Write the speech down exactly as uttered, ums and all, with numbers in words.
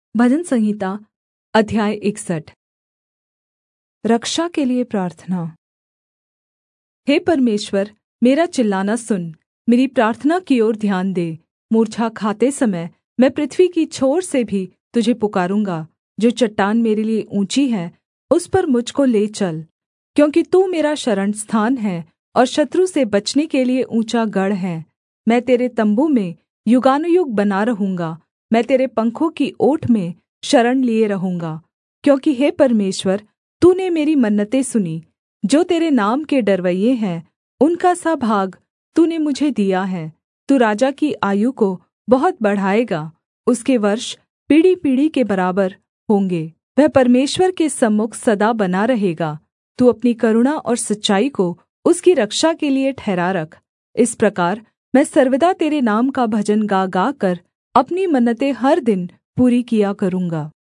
भजन संहिता अध्याय इकसठ। रक्षा के लिये प्रार्थना। हे परमेश्वर, मेरा चिल्लाना सुन, मेरी प्रार्थना की ओर ध्यान दे। मूर्छा खाते समय मैं पृथ्वी की छोर से भी तुझे पुकारूँगा। जो चट्टान मेरे लिये ऊँची है, उस पर मुझ को ले चल, क्योंकि तू मेरा शरणस्थान है और शत्रु से बचने के लिये ऊँचा गढ़ है। मैं तेरे तम्बू में युगानुयुग बना रहूँगा, मैं तेरे पंखों की ओट में शरण लिए रहूँगा। क्योंकि हे परमेश्वर, तूने मेरी मन्नतें सुनी। जो तेरे नाम के डरवैये हैं, उनका सा भाग तूने मुझे दिया है। तू राजा की आयु को बहुत बढ़ाएगा, उसके वर्ष पीढ़ी-पीढ़ी के बराबर होंगे। वह परमेश्वर के सम्मुख सदा बना रहेगा। तू अपनी करुणा और सच्चाई को उसकी रक्षा के लिये ठहरा रख। इस प्रकार मैं सर्वदा तेरे नाम का भजन गा गाकर अपनी मन्नतें हर दिन पूरी किया करूँगा।